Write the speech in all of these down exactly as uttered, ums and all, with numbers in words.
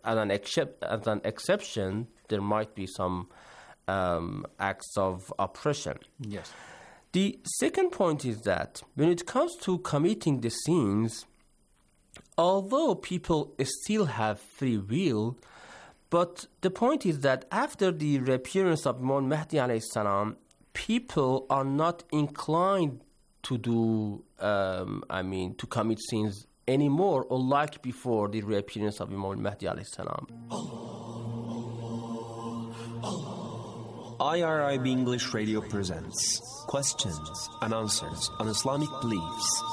as an, excep- as an exception, there might be some um, acts of oppression. Yes. The second point is that when it comes to committing the sins, although people still have free will, but the point is that after the reappearance of Imam Mahdi alayhi salam, people are not inclined to do, um, I mean, to commit sins anymore, unlike before the reappearance of Imam Mahdi alayhi salam. I R I B English Radio presents questions and answers on Islamic beliefs.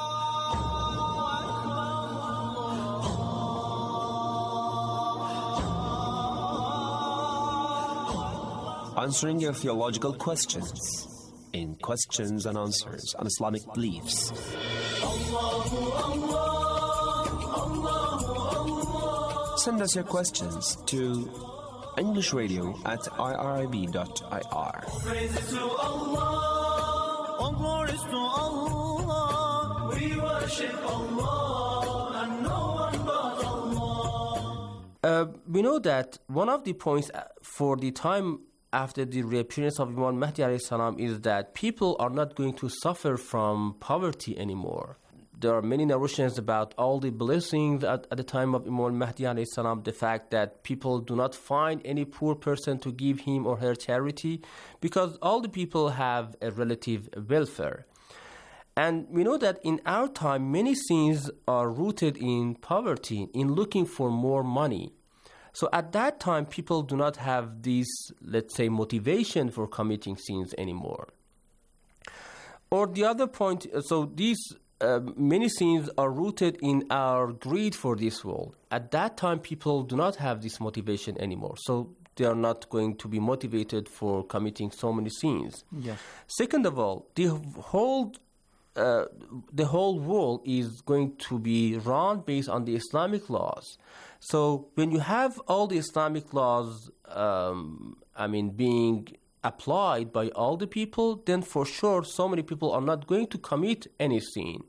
Answering your theological questions in questions and answers on Islamic beliefs. Send us your questions to English Radio at I R I B dot I R. Praises to Allah, all glories to Allah. We worship Allah and no one but Allah. Uh, we know that one of the points for the time after the reappearance of Imam Mahdi alayhi salam is that people are not going to suffer from poverty anymore. There are many narrations about all the blessings at, at the time of Imam Mahdi alayhi salam, the fact that people do not find any poor person to give him or her charity because all the people have a relative welfare. And we know that in our time, many sins are rooted in poverty, in looking for more money. So at that time, people do not have this, let's say, motivation for committing sins anymore. Or the other point, so these uh, many sins are rooted in our greed for this world. At that time, people do not have this motivation anymore. So they are not going to be motivated for committing so many sins. Yes. Second of all, the whole uh, the whole world is going to be run based on the Islamic laws. So when you have all the Islamic laws, um, I mean, being applied by all the people, then for sure so many people are not going to commit any sin.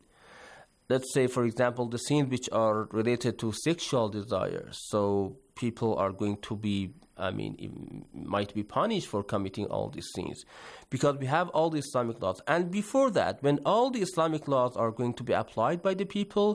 Let's say, for example, the sins which are related to sexual desires. So people are going to be, I mean, might be punished for committing all these sins because we have all the Islamic laws. And before that, when all the Islamic laws are going to be applied by the people,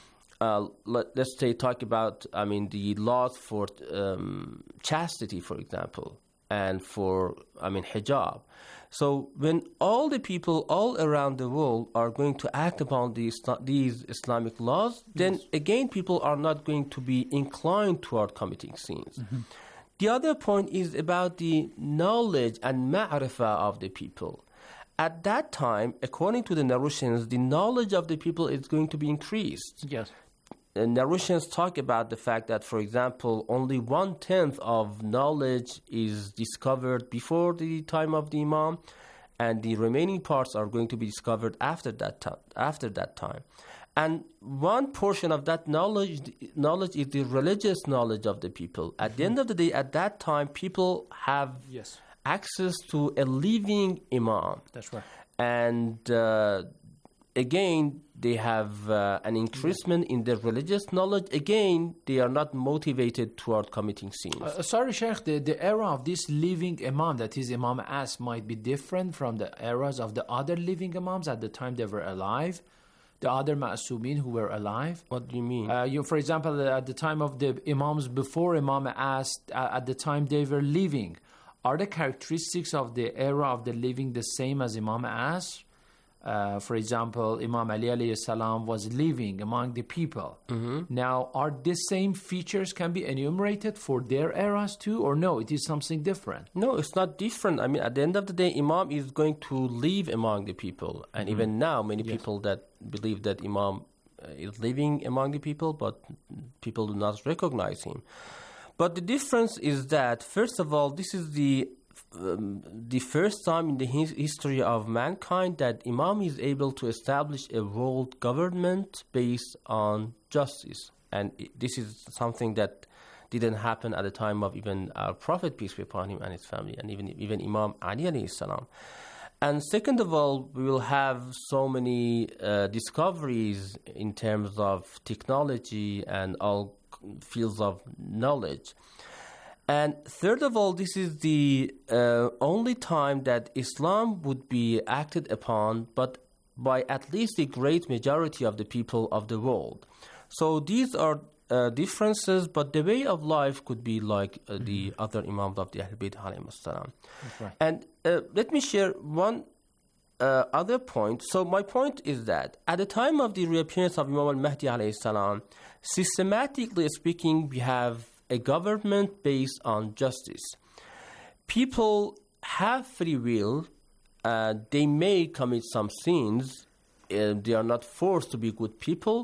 Uh, let, let's say talk about, I mean, the laws for um, chastity, for example, and for, I mean, hijab. So when all the people all around the world are going to act upon these, these Islamic laws, then yes. again, people are not going to be inclined toward committing sins. Mm-hmm. The other point is about the knowledge and ma'rifah of the people. At that time, according to the narrations, the knowledge of the people is going to be increased. Yes. The narrations talk about the fact that, for example, only one-tenth of knowledge is discovered before the time of the Imam, and the remaining parts are going to be discovered after that, t- after that time. And one portion of that knowledge, knowledge is the religious knowledge of the people. At mm-hmm. the end of the day, at that time, people have yes. access to a living Imam. That's right. And uh, again, they have uh, an increasement in their religious knowledge. Again, they are not motivated toward committing sins. Uh, sorry, Sheikh, the, the era of this living Imam, that is Imam As, might be different from the eras of the other living Imams at the time they were alive, the other Ma'asumin who were alive. What do you mean? Uh, you, for example, at the time of the Imams before Imam As, uh, at the time they were living, are the characteristics of the era of the living the same as Imam As? Uh, for example, Imam Ali alayhi salam was living among the people. Mm-hmm. Now, are the same features can be enumerated for their eras too, or no, it is something different? No, it's not different. I mean, at the end of the day, Imam is going to live among the people. And mm-hmm. even now, many yes. people that believe that Imam is living among the people, but people do not recognize him. But the difference is that, first of all, this is the Um, the first time in the his- history of mankind that Imam is able to establish a world government based on justice. And it, this is something that didn't happen at the time of even our Prophet, peace be upon him, and his family, and even, even Imam Ali alayhi salam. And second of all, we will have so many uh, discoveries in terms of technology and all fields of knowledge. And third of all, this is the uh, only time that Islam would be acted upon, but by at least a great majority of the people of the world. So these are uh, differences, but the way of life could be like uh, mm-hmm. the other Imams of the Ahl Bayt alayhim salam. Right. And uh, let me share one uh, other point. So my point is that at the time of the reappearance of Imam al-Mahdi alayhi salam, systematically speaking, we have a government based on justice. People have free will. Uh, they may commit some sins. Uh, they are not forced to be good people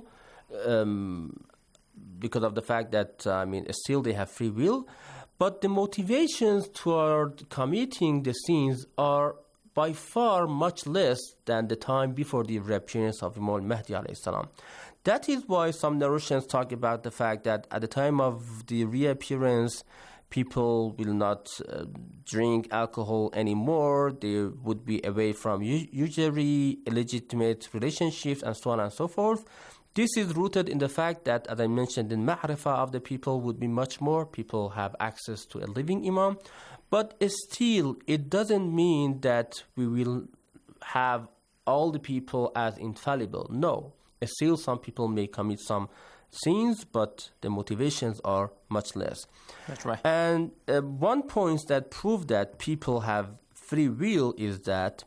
um, because of the fact that, uh, I mean, still they have free will. But the motivations toward committing the sins are by far much less than the time before the reappearance of Imam al-Mahdi alayhi salam. That is why some narrations talk about the fact that at the time of the reappearance, people will not uh, drink alcohol anymore. They would be away from usury, illegitimate relationships, and so on and so forth. This is rooted in the fact that, as I mentioned, the ma'rifah of the people would be much more. People have access to a living imam. But still, it doesn't mean that we will have all the people as infallible. No. Still, some people may commit some sins, but the motivations are much less. That's right. And uh, one point that proves that people have free will is that,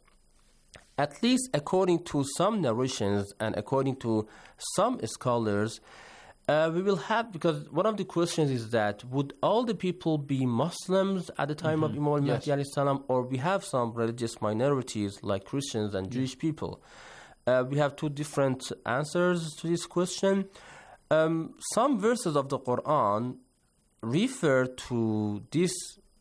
at least according to some narrations and according to some scholars, uh, we will have, because one of the questions is that, would all the people be Muslims at the time mm-hmm. of Imam al-Mahdi yes. alayhi salam, or we have some religious minorities like Christians and Jewish mm-hmm. people? Uh, we have two different answers to this question. Um, some verses of the Quran refer to this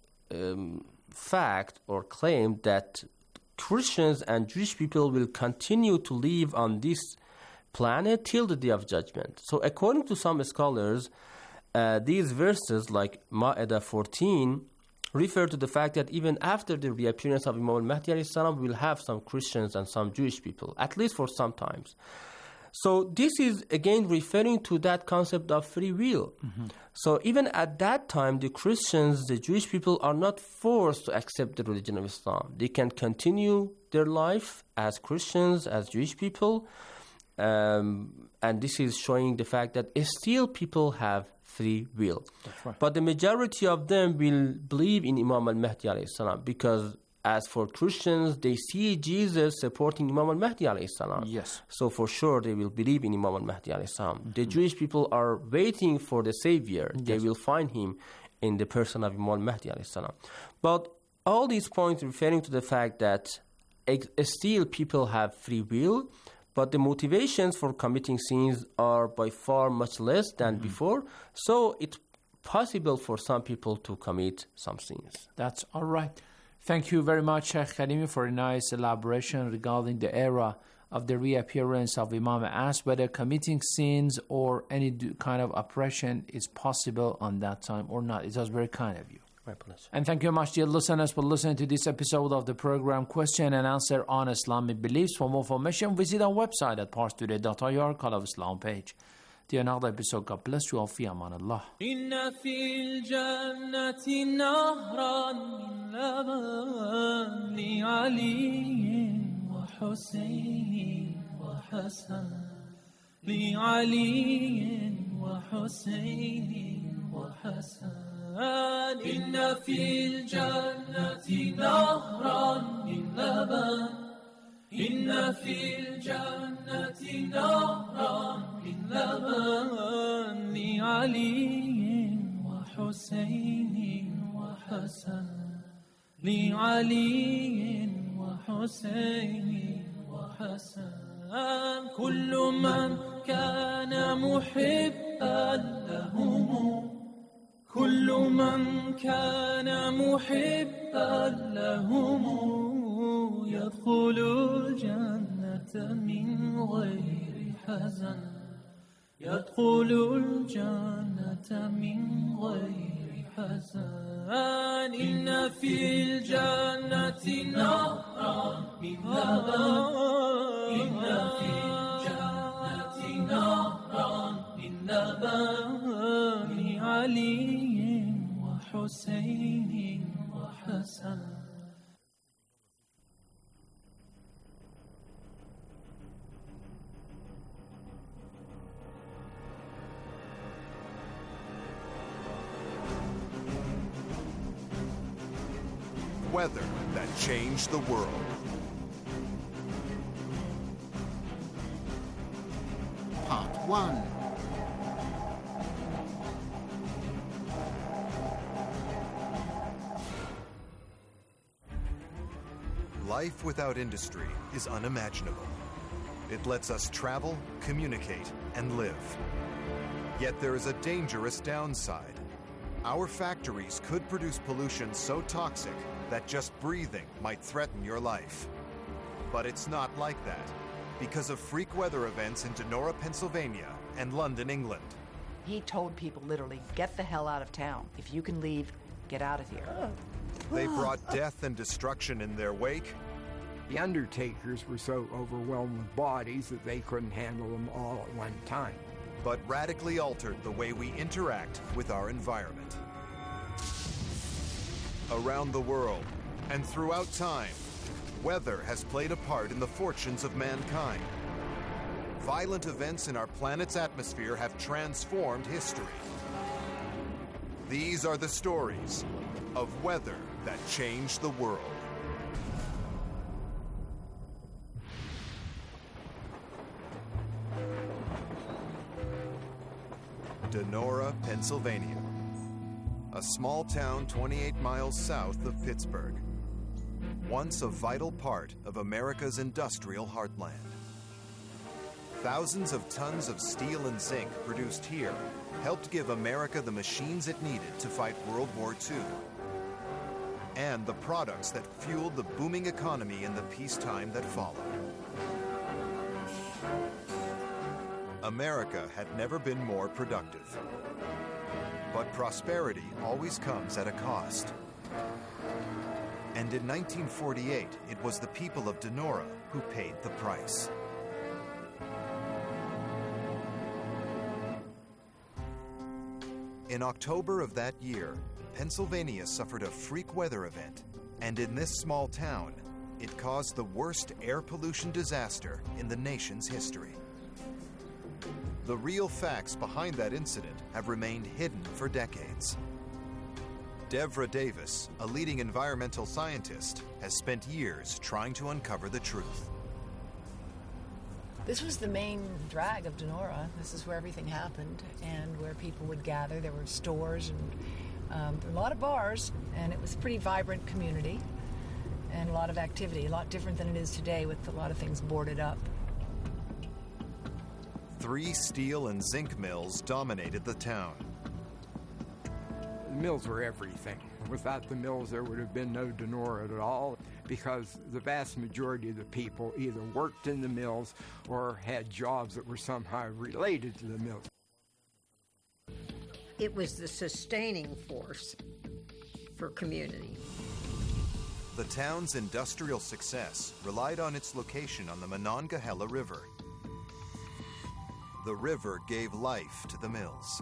um, fact or claim that Christians and Jewish people will continue to live on this planet till the Day of Judgment. So according to some scholars, uh, these verses like Ma'idah fourteen refer to the fact that even after the reappearance of Imam al-Mahdi alayhi salam, we'll have some Christians and some Jewish people, at least for some times. So this is again referring to that concept of free will. Mm-hmm. So even at that time, the Christians, the Jewish people are not forced to accept the religion of Islam. They can continue their life as Christians, as Jewish people. Um, and this is showing the fact that still people have free will. That's right. But the majority of them will believe in Imam al-Mahdi alayhi salam, because as for Christians, they see Jesus supporting Imam al-Mahdi alayhi salam. Yes. So for sure they will believe in Imam al-Mahdi alayhi salam. Mm-hmm. The Jewish people are waiting for the Savior. Yes. They will find him in the person of Imam al-Mahdi alayhi salam. But all these points referring to the fact that ex- still people have free will, but the motivations for committing sins are by far much less than mm-hmm. before. So it's possible for some people to commit some sins. That's all right. Thank you very much, Sheikh Karimi, for a nice elaboration regarding the era of the reappearance of Imam As, whether committing sins or any kind of oppression is possible on that time or not. It was very kind of you. My pleasure. And thank you very much, dear listeners, for listening to this episode of the program Question and Answer on Islamic Beliefs. For more information, visit our website at pars today dot I R, Call of Islam page. Till another episode, God bless you all. Fi aman Allah. إن في الجنة نهرا من لبن لعلي وحسين وحسن لعلي وحسين وحسن إن في الجنة نهرا من لبن إن في الجنة نهرا من لبن لعلي وحسين وحسن لعلي وحسين وحسن كل من كان محبا لهم كل من كان محبا لهم يدخل الجنة من غير حزن يدخل الجنة من غير حزن إن في الجنة نهرا من لبن إن في الجنة نهرا من لبن علي وحسين وحسن. Weather that changed the world. Part one. Life without industry is unimaginable. It lets us travel, communicate, and live. Yet there is a dangerous downside. Our factories could produce pollution so toxic that just breathing might threaten your life. But it's not like that, because of freak weather events in Donora, Pennsylvania, and London, England. He told people literally, get the hell out of town. If you can leave, get out of here. They brought death and destruction in their wake. The undertakers were so overwhelmed with bodies that they couldn't handle them all at one time. But radically altered the way we interact with our environment. Around the world and throughout time, weather has played a part in the fortunes of mankind. Violent events in our planet's atmosphere have transformed history. These are the stories of weather that changed the world. Donora, Pennsylvania. A small town twenty-eight miles south of Pittsburgh. Once a vital part of America's industrial heartland. Thousands of tons of steel and zinc produced here helped give America the machines it needed to fight World War Two. And the products that fueled the booming economy in the peacetime that followed. America had never been more productive. But prosperity always comes at a cost. And in nineteen forty-eight, it was the people of Donora who paid the price. In October of that year, Pennsylvania suffered a freak weather event, and in this small town, it caused the worst air pollution disaster in the nation's history. The real facts behind that incident have remained hidden for decades. Devra Davis, a leading environmental scientist, has spent years trying to uncover the truth. This was the main drag of Donora. This is where everything happened and where people would gather. There were stores and um, a lot of bars, and it was a pretty vibrant community and a lot of activity, a lot different than it is today with a lot of things boarded up. Three steel and zinc mills dominated the town. The mills were everything. Without the mills, there would have been no Donora at all, because the vast majority of the people either worked in the mills or had jobs that were somehow related to the mills. It was the sustaining force for community. The town's industrial success relied on its location on the Monongahela River. The river gave life to the mills.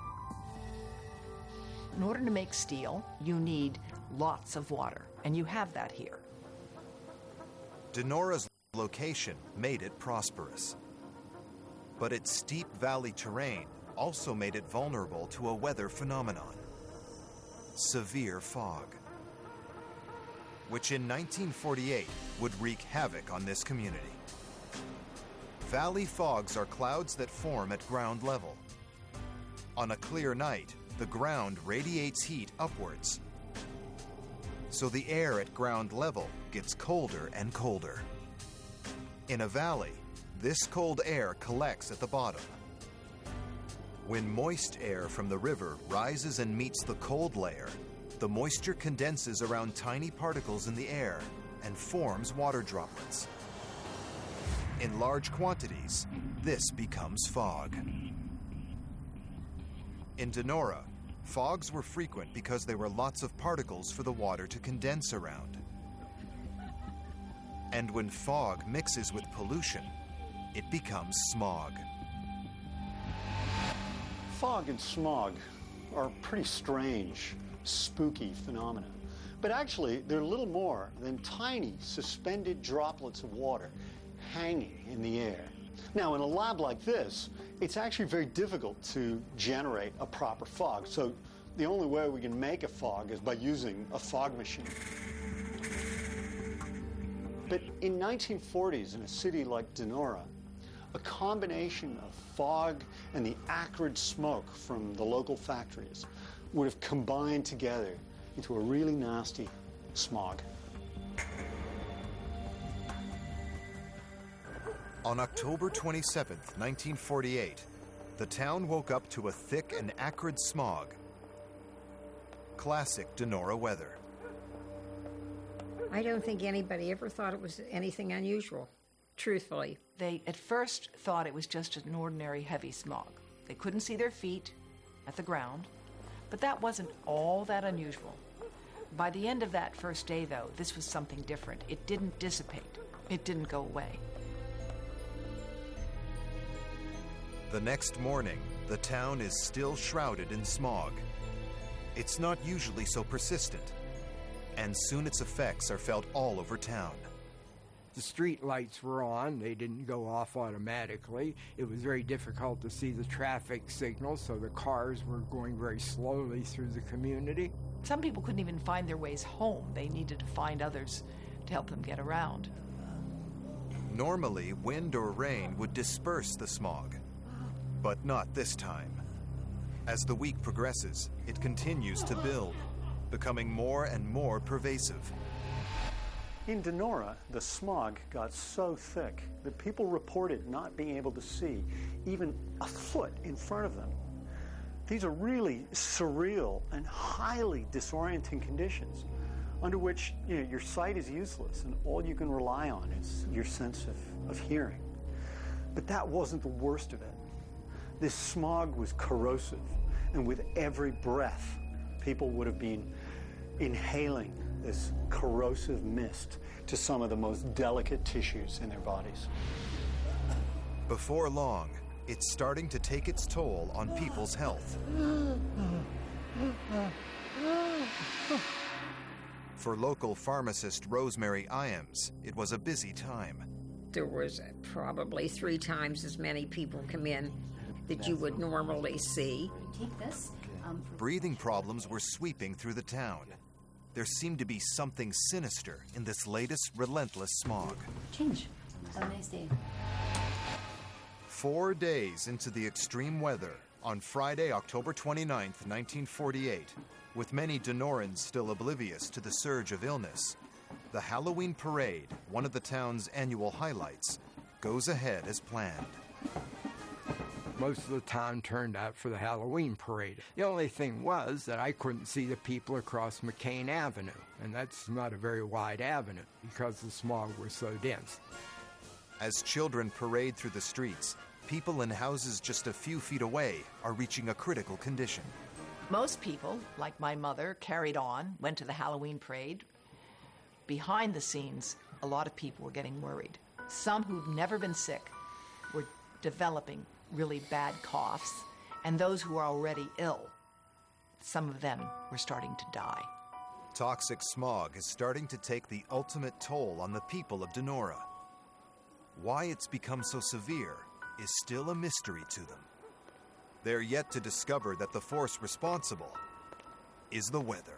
In order to make steel, you need lots of water, and you have that here. Donora's location made it prosperous. But its steep valley terrain also made it vulnerable to a weather phenomenon: severe fog, which in nineteen forty-eight would wreak havoc on this community. Valley fogs are clouds that form at ground level. On a clear night, the ground radiates heat upwards. So the air at ground level gets colder and colder. In a valley, this cold air collects at the bottom. When moist air from the river rises and meets the cold layer, the moisture condenses around tiny particles in the air and forms water droplets. In large quantities, this becomes fog. In Donora, fogs were frequent because there were lots of particles for the water to condense around. And when fog mixes with pollution, it becomes smog. Fog and smog. are pretty strange, spooky phenomena. But actually, they're little more than tiny suspended droplets of water hanging in the air. Now, in a lab like this, it's actually very difficult to generate a proper fog. So the only way we can make a fog is by using a fog machine. But in nineteen forties, in a city like Donora, a combination of fog and the acrid smoke from the local factories would have combined together into a really nasty smog. On October twenty-seventh, nineteen forty-eight, the town woke up to a thick and acrid smog. Classic Donora weather. I don't think anybody ever thought it was anything unusual, truthfully. They at first thought it was just an ordinary heavy smog. They couldn't see their feet at the ground, but that wasn't all that unusual. By the end of that first day, though, this was something different. It didn't dissipate. It didn't go away. The next morning, the town is still shrouded in smog. It's not usually so persistent, and soon its effects are felt all over town. The street lights were on. They didn't go off automatically. It was very difficult to see the traffic signals, so the cars were going very slowly through the community. Some people couldn't even find their ways home. They needed to find others to help them get around. Normally, wind or rain would disperse the smog, but not this time. As the week progresses, it continues to build, becoming more and more pervasive. In Donora, the smog got so thick that people reported not being able to see even a foot in front of them. These are really surreal and highly disorienting conditions under which, you know, your sight is useless and all you can rely on is your sense of, of hearing. But that wasn't the worst of it. This smog was corrosive, and with every breath, people would have been inhaling this corrosive mist to some of the most delicate tissues in their bodies. Before long, it's starting to take its toll on people's health. For local pharmacist Rosemary Iams, it was a busy time. There was probably three times as many people come in that you would normally see. Take this. Um, for Breathing problems were sweeping through the town. There seemed to be something sinister in this latest relentless smog. Change. Have a nice day. Four days into the extreme weather, on Friday, October twenty-ninth, nineteen forty-eight, with many Donorans still oblivious to the surge of illness, the Halloween parade, one of the town's annual highlights, goes ahead as planned. Most of the town turned out for the Halloween parade. The only thing was that I couldn't see the people across McCain Avenue, and that's not a very wide avenue because the smog was so dense. As children parade through the streets, people in houses just a few feet away are reaching a critical condition. Most people, like my mother, carried on, went to the Halloween parade. Behind the scenes, a lot of people were getting worried. Some who'd never been sick were developing really bad coughs, and those who are already ill, some of them were starting to die. Toxic smog is starting to take the ultimate toll on the people of Donora. Why it's become so severe is still a mystery to them. They're yet to discover that the force responsible is the weather.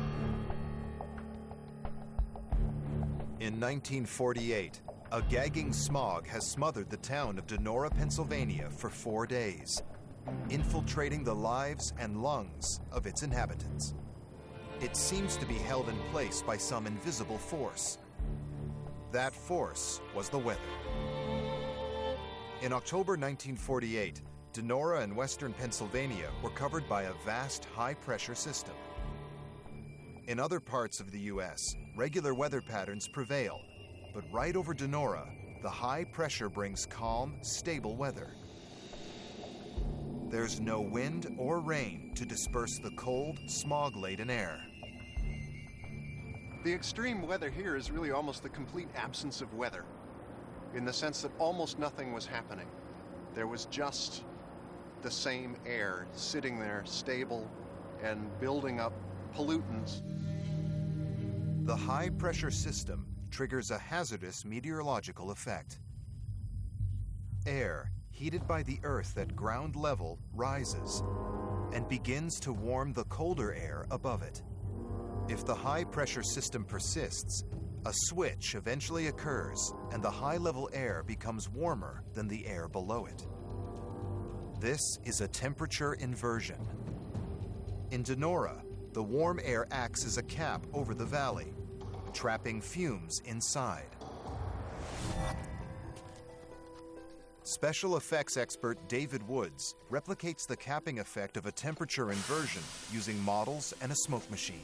In nineteen forty-eight, a gagging smog has smothered the town of Donora, Pennsylvania for four days, infiltrating the lives and lungs of its inhabitants. It seems to be held in place by some invisible force. That force was the weather. In October nineteen forty-eight, Donora and western Pennsylvania were covered by a vast high-pressure system. In other parts of the U S, regular weather patterns prevail, but right over Donora, the high pressure brings calm, stable weather. There's no wind or rain to disperse the cold, smog-laden air. The extreme weather here is really almost the complete absence of weather, in the sense that almost nothing was happening. There was just the same air sitting there, stable, and building up pollutants. The high-pressure system triggers a hazardous meteorological effect. Air, heated by the Earth at ground level, rises and begins to warm the colder air above it. If the high-pressure system persists, a switch eventually occurs and the high-level air becomes warmer than the air below it. This is a temperature inversion. In Donora, the warm air acts as a cap over the valley, trapping fumes inside. Special effects expert David Woods replicates the capping effect of a temperature inversion using models and a smoke machine.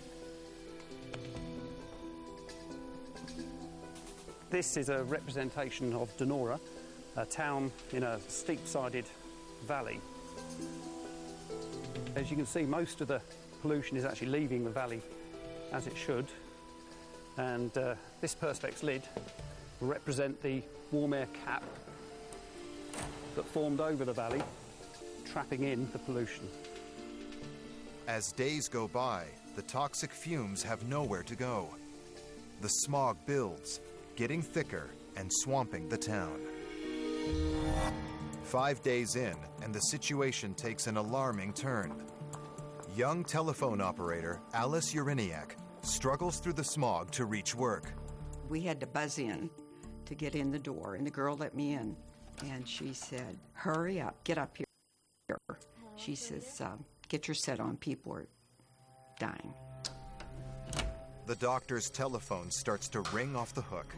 This is a representation of Donora, a town in a steep-sided valley. As you can see, most of the pollution is actually leaving the valley as it should, and uh, this perspex lid will represent the warm air cap that formed over the valley, trapping in the pollution. As days go by, the toxic fumes have nowhere to go. The smog builds, getting thicker and swamping the town. Five days in, and the situation takes an alarming turn. Young telephone operator Alice Uriniak struggles through the smog to reach work. We had to buzz in to get in the door, and the girl let me in, and she said, "Hurry up, get up here." She says, um, "Get your set on, people are dying." The doctor's telephone starts to ring off the hook.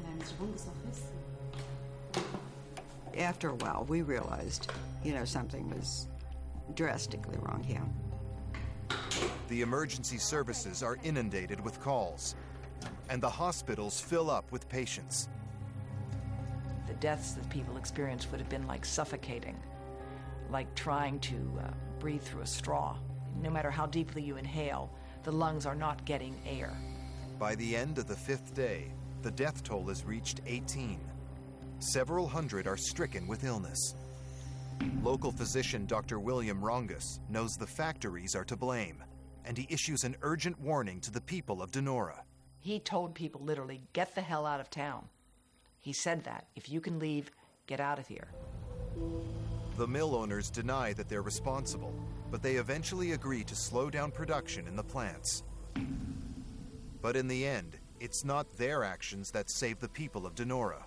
After a while, we realized, you know, something was drastically wrong here. The emergency services are inundated with calls, and the hospitals fill up with patients. The deaths that people experienced would have been like suffocating, like trying to uh, breathe through a straw. No matter how deeply you inhale, the lungs are not getting air. By the end of the fifth day, the death toll has reached eighteen. Several hundred are stricken with illness. Local physician Doctor William Rongus knows the factories are to blame, and he issues an urgent warning to the people of Donora. He told people literally, get the hell out of town. He said that. If you can leave, get out of here. The mill owners deny that they're responsible, but they eventually agree to slow down production in the plants. But in the end, it's not their actions that save the people of Donora.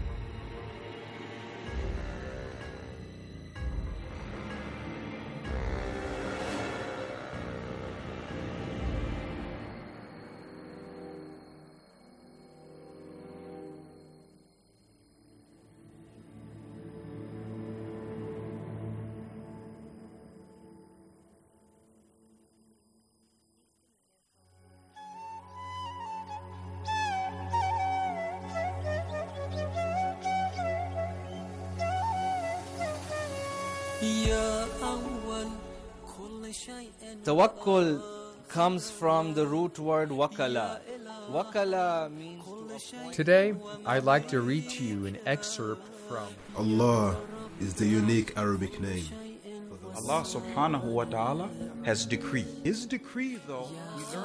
Tawakkul comes from the root word wakala. Wakala means to appoint. Today, I'd like to read to you an excerpt from Allah is the unique Arabic name. Allah subhanahu wa ta'ala has decreed. His decree, though, we learn.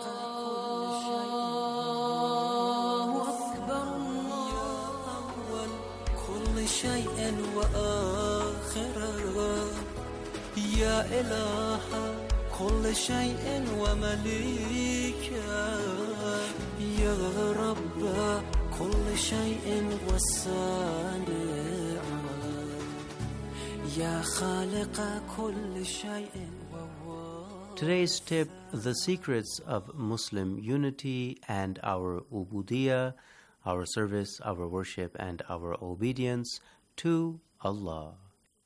يا إله كل شيء ومليكا يا رب كل شيء وصانع يا خالق كل شيء. Today's tip, the secrets of Muslim unity and our ubudiyah, our service, our worship, and our obedience to Allah.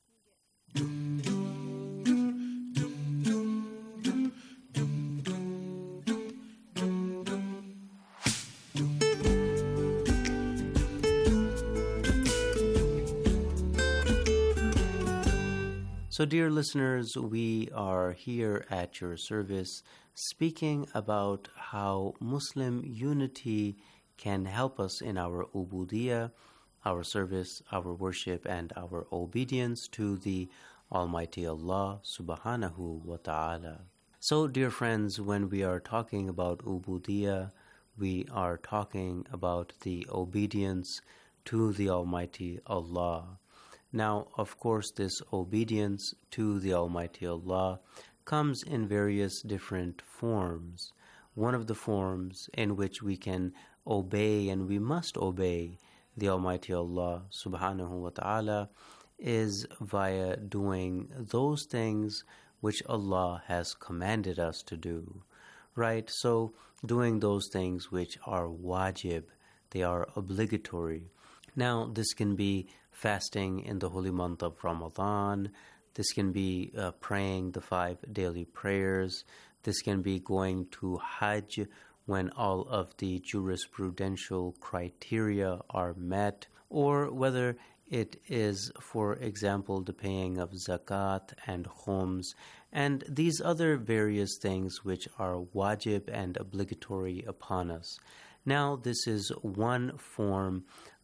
So, dear listeners, we are here at your service speaking about how Muslim unity can help us in our ubudiyah, our service, our worship, and our obedience to the Almighty Allah subhanahu wa ta'ala. So, dear friends, when we are talking about ubudiyya, we are talking about the obedience to the Almighty Allah. Now, of course, this obedience to the Almighty Allah comes in various different forms. One of the forms in which we can obey, and we must obey the Almighty Allah subhanahu wa ta'ala, is via doing those things which Allah has commanded us to do. Right? So, doing those things which are wajib, they are obligatory. Now, this can be fasting in the holy month of Ramadan. This can be uh, praying the five daily prayers. This can be going to Hajj when all of the jurisprudential criteria are met, or whether it is, for example, the paying of zakat and khums, and these other various things which are wajib and obligatory upon us. Now, this is one form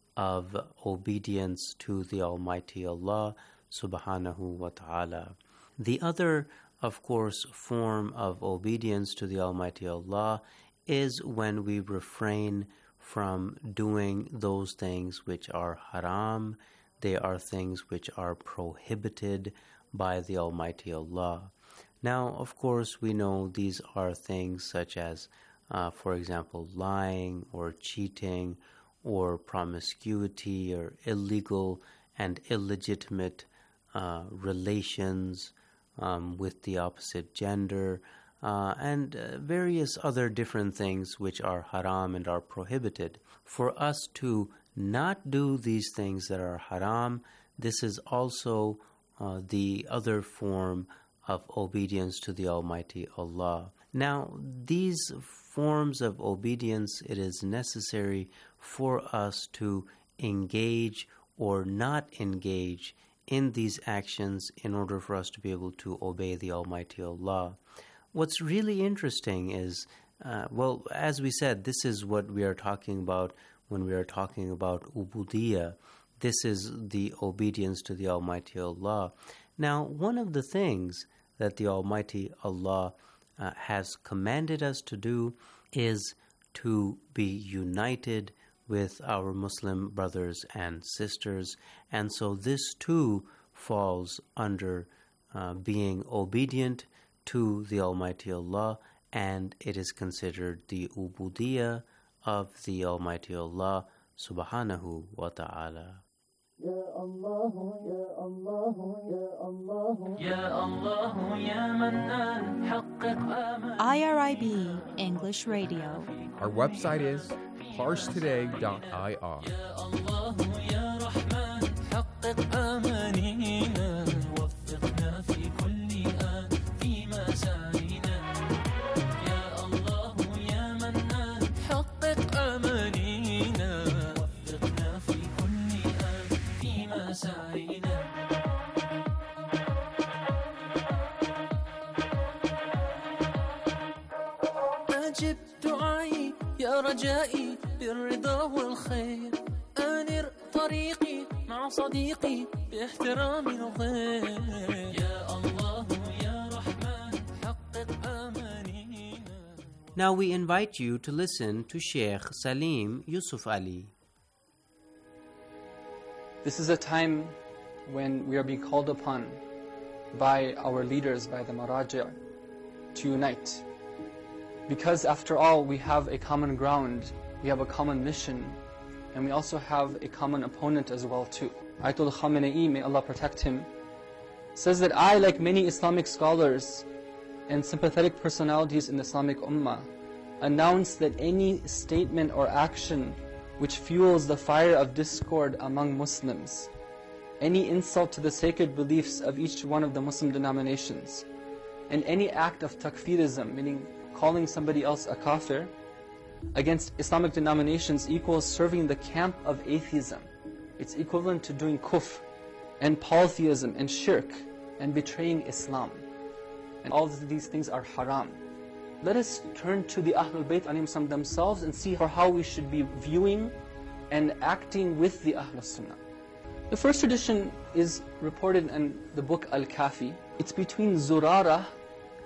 of obedience to the Almighty Allah subhanahu wa ta'ala. The other, of course, form of obedience to the Almighty Allah is when we refrain from doing those things which are haram. They are things which are prohibited by the Almighty Allah. Now, of course, we know these are things such as, uh, for example, lying or cheating or promiscuity or illegal and illegitimate uh, relations um, with the opposite gender, uh, and uh, various other different things which are haram and are prohibited. For us to not do these things that are haram, this is also uh, the other form of obedience to the Almighty Allah. Now, these forms of obedience, it is necessary for us to engage or not engage in these actions in order for us to be able to obey the Almighty Allah. What's really interesting is, uh, well, as we said, this is what we are talking about when we are talking about ubudiyya. This is the obedience to the Almighty Allah. Now, one of the things that the Almighty Allah uh, has commanded us to do is to be united with our Muslim brothers and sisters. And so this too falls under uh, being obedient to the Almighty Allah, and it is considered the ubudiyya of the Almighty Allah subhanahu wa ta'ala. Ya Allah, Ya Allah, Ya Allah, Ya Allah, Ya Mannan, haqqiq aman. I R I B English Radio. Our website is pars today dot I R. Ya Allah, Ya Rahman, haqqiq amanina, waffiqna fi kulli an, fi masa'ina. Ya Allah, Ya Mannan, haqqiq amanina, waffiqna fi kulli an, fi masa'ina. أجب دعائي يا رجائي بالرضا والخير، أنر طريقي مع صديقي باحترام الغير. يا الله يا رحمن حقق آمانينا. Now we invite you to listen to Sheikh Salim Yusuf Ali. This is a time when we are being called upon by our leaders, by the Maraji', to unite. Because after all, we have a common ground, we have a common mission, and we also have a common opponent as well too. Ayatollah Khamenei, may Allah protect him, says that I, like many Islamic scholars and sympathetic personalities in the Islamic Ummah, announce that any statement or action which fuels the fire of discord among Muslims, any insult to the sacred beliefs of each one of the Muslim denominations, and any act of takfirism, meaning calling somebody else a kafir, against Islamic denominations equals serving the camp of atheism. It's equivalent to doing kufr and polytheism and shirk and betraying Islam. And all of these things are haram. Let us turn to the Ahlul Bayt alayhim themselves and see how we should be viewing and acting with the Ahlul Sunnah. The first tradition is reported in the book Al-Kafi. It's between Zurara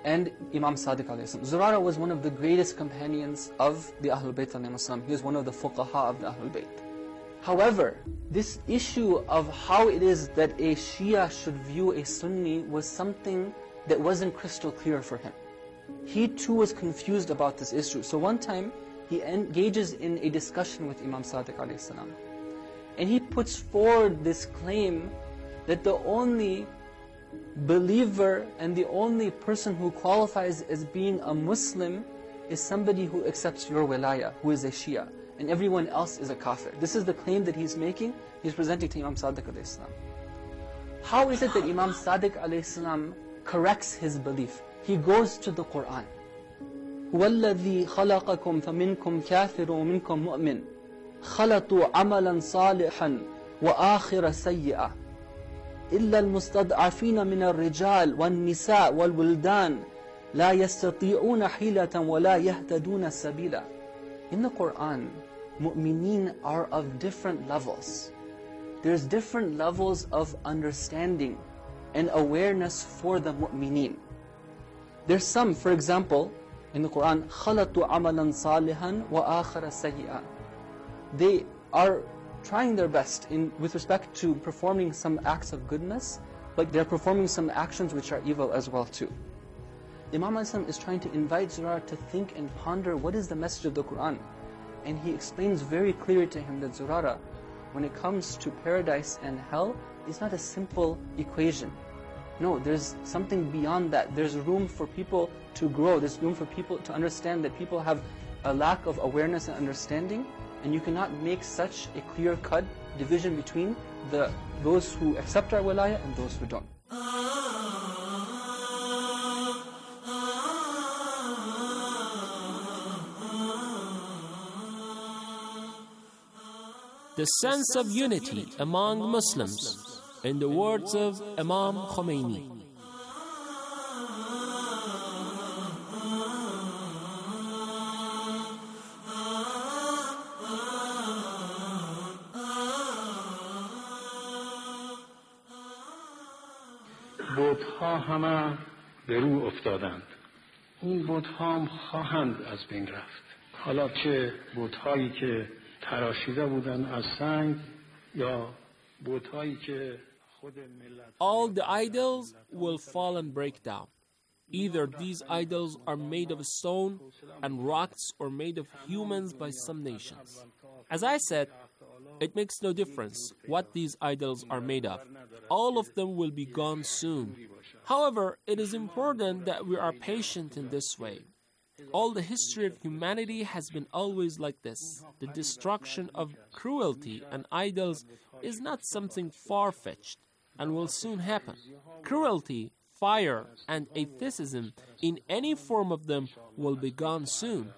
and Imam Sadiq alayhi salam. Zurara was one of the greatest companions of the Ahlul Bayt alayhi salam. He was one of the fuqaha of the Ahlul Bayt. However, this issue of how it is that a Shia should view a Sunni was something that wasn't crystal clear for him. He too was confused about this issue. So one time, he engages in a discussion with Imam Sadiq alayhi salam. And he puts forward this claim that the only believer and the only person who qualifies as being a Muslim is somebody who accepts your wilaya, who is a Shia, and everyone else is a kafir. This is the claim that he's making, he's presenting to Imam Sadiq alayhi salam. How is it that Imam Sadiq alayhi salam corrects his belief? He goes to the Qur'an. هُوَ الَّذِي خَلَقَكُمْ فَمِنْكُمْ كَافِرٌ وَمِنْكُمْ مُؤْمِنٌ خَلَطُوا عَمَلًا صَالِحًا وَآخِرَ سَيِّئًا إِلَّا الْمُسْتَضْعَفِينَ مِنَ الرِّجَالِ وَالنِّسَاءِ وَالْوِلْدَانِ لَا يَسْتَطِيعُونَ حِيلَةً وَلَا يَهْتَدُونَ السَّبِيلَ. In the Qur'an, mu'mineen are of different levels. There's different levels of understanding and awareness for the mu'mineen. There's some, for example, in the Qur'an, خَلَطُوا عَمَلًا صَالِحًا وَآخَرَ سَيِّئًا. They are trying their best in with respect to performing some acts of goodness, but they're performing some actions which are evil as well too. Imam Islam is trying to invite Zurara to think and ponder what is the message of the Qur'an. And he explains very clearly to him that Zurara, when it comes to paradise and hell, it's not a simple equation. No, there's something beyond that. There's room for people to grow. There's room for people to understand that people have a lack of awareness and understanding, and you cannot make such a clear-cut division between the those who accept our wilaya and those who don't. The sense of unity among Muslims, in the words of Imam Khomeini. بت‌ها همه به رو افتادند. این بت‌ها هم خواهند از بین رفت. حالا چه بت‌هایی که تراشیده بودن از سنگ یا بت‌هایی که خود ملت All the idols will fall and break down. Either these idols are made of stone and rocks or made of humans by some nations. As I said, it makes no difference what these idols are made of. All of them will be gone soon. However, it is important that we are patient in this way. All the history of humanity has been always like this. The destruction of cruelty and idols is not something far-fetched and will soon happen. Cruelty, fire, and atheism in any form of them will be gone soon.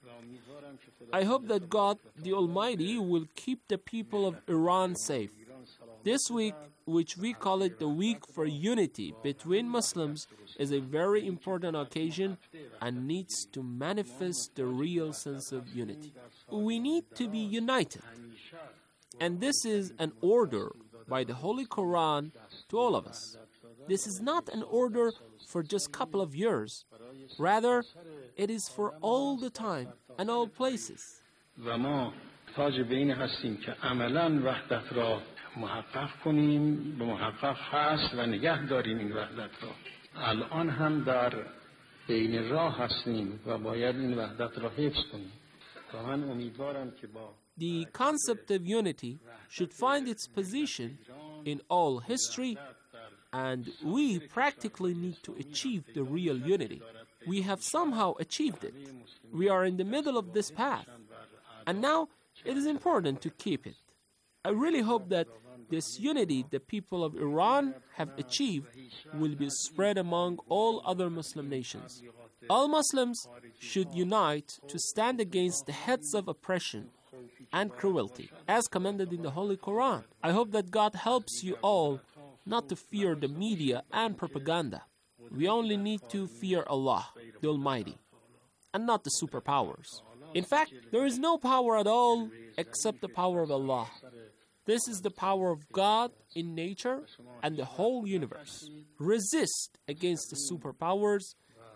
I hope that God, the Almighty, will keep the people of Iran safe. This week, which we call it the Week for Unity between Muslims, is a very important occasion and needs to manifest the real sense of unity. We need to be united. And this is an order by the Holy Quran to all of us. This is not an order for just a couple of years. Rather, it is for all the time and all places. و ما تاج بین هستیم که عملاً وحدت را محقق کنیم، به محقق هست و نگه داریم این وحدت را. الان هم در بین راه هستیم و باید این وحدت را حفظ کنیم. تا من امیدوارم که با The concept of unity should find its position in all history, and we practically need to achieve the real unity. We have somehow achieved it. We are in the middle of this path, and now it is important to keep it. I really hope that this unity the people of Iran have achieved will be spread among all other Muslim nations. All Muslims should unite to stand against the heads of oppression and cruelty, as commanded in the Holy Quran. I hope that God helps you all not to fear the media and propaganda. We only need to fear Allah, the Almighty, and not the superpowers. In fact, there is no power at all except the power of Allah. This is the power of God in nature and the whole universe. Resist against the superpowers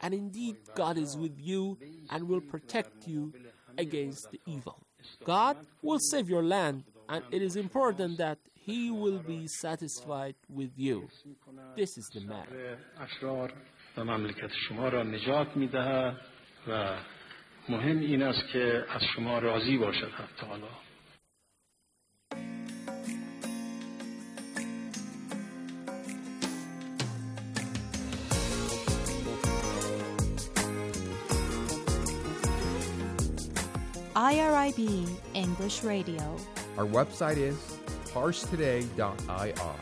And indeed, God is with you and will protect you against the evil. God will save your land, and it is important that He will be satisfied with you. This is the matter. اشرار و مملکت شما را نجات می‌دهد و مهم این است که از شما راضی باشد حق تعالی. I R I B English Radio. Our website is parse today dot I R.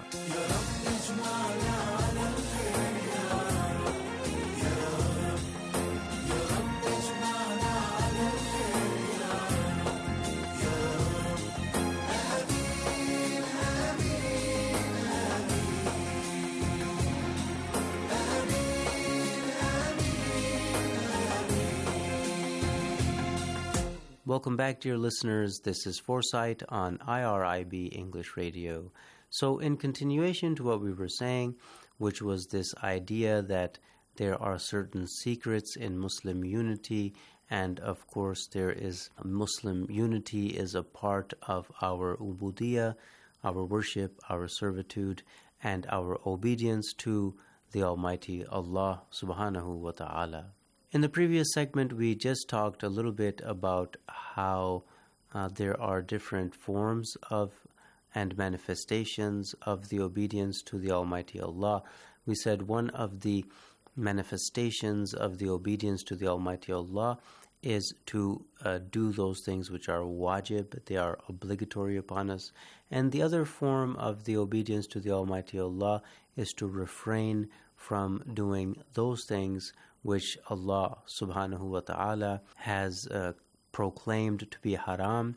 Welcome back, dear listeners. This is Foresight on I R I B English Radio. So in continuation to what we were saying, which was this idea that there are certain secrets in Muslim unity, and of course there is Muslim unity is a part of our ubudiyah, our worship, our servitude, and our obedience to the Almighty Allah subhanahu wa ta'ala. In the previous segment, we just talked a little bit about how uh, there are different forms of and manifestations of the obedience to the Almighty Allah. We said one of the manifestations of the obedience to the Almighty Allah is to uh, do those things which are wajib, they are obligatory upon us. And the other form of the obedience to the Almighty Allah is to refrain from doing those things which Allah subhanahu wa ta'ala has uh, proclaimed to be haram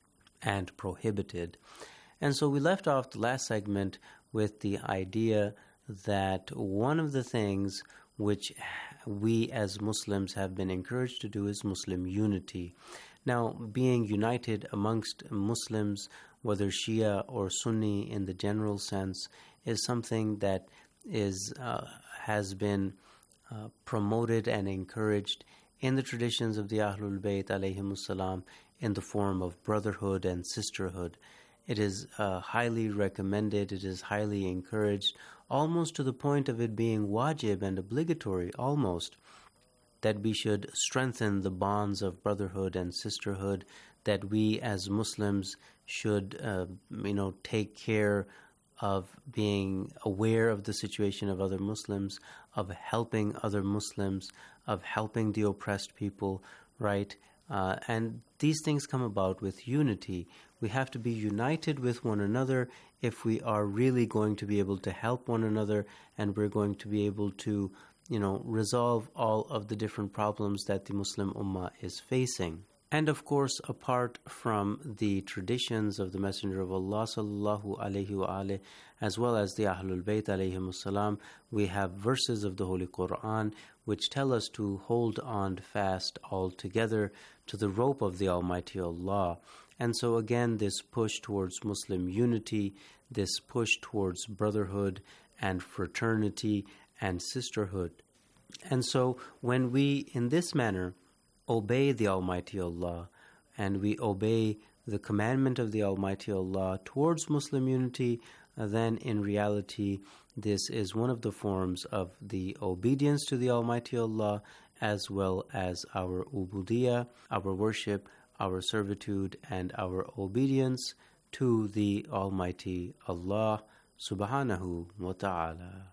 and prohibited. And so we left off the last segment with the idea that one of the things which we as Muslims have been encouraged to do is Muslim unity. Now, being united amongst Muslims, whether Shia or Sunni in the general sense, is something that is uh, has been uh, promoted and encouraged in the traditions of the Ahlul Bayt alayhimus salam in the form of brotherhood and sisterhood. It is uh, highly recommended, it is highly encouraged, almost to the point of it being wajib and obligatory, almost, that we should strengthen the bonds of brotherhood and sisterhood, that we as Muslims should, uh, you know, take care of being aware of the situation of other Muslims, of helping other Muslims, of helping the oppressed people, right? Uh, and these things come about with unity. We have to be united with one another if we are really going to be able to help one another, and we're going to be able to, you know, resolve all of the different problems that the Muslim Ummah is facing. And of course, apart from the traditions of the Messenger of Allah sallallahu alaihi wa alihi, as well as the Ahlul Bayt alayhimus salam, we have verses of the Holy Quran which tell us to hold on fast all together to the rope of the Almighty Allah. And so again, this push towards Muslim unity, this push towards brotherhood and fraternity and sisterhood. And so when we, in this manner, obey the Almighty Allah, and we obey the commandment of the Almighty Allah towards Muslim unity, uh, then in reality this is one of the forms of the obedience to the Almighty Allah, as well as our ubudiyah, our worship, our servitude, and our obedience to the Almighty Allah subhanahu wa ta'ala.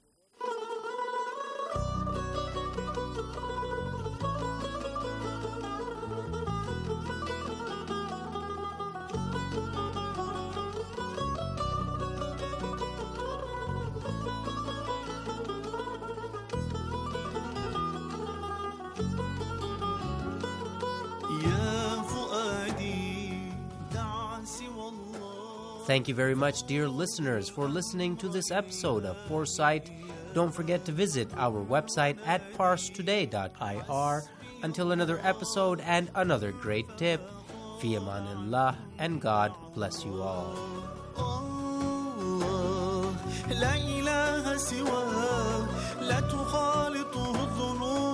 Thank you very much, dear listeners, for listening to this episode of Foresight. Don't forget to visit our website at parse today dot I R. Until another episode and another great tip, fi amanillah, and God bless you all. لا إله سواه لا تخالطه الظنون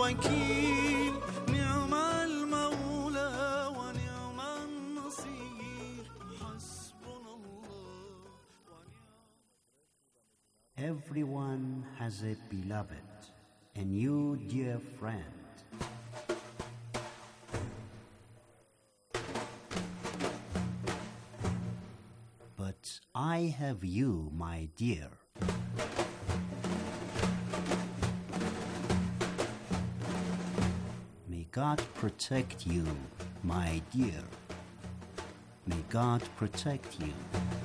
الوكيل نعم المولى ونعم النصير حسبنا الله. Everyone has a beloved, and you, dear friend, but I have you, my dear. May God protect you, my dear. May God protect you.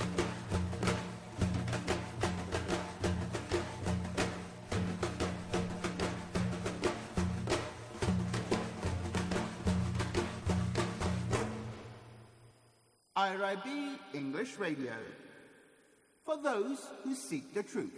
I R I B English Radio, for those who seek the truth.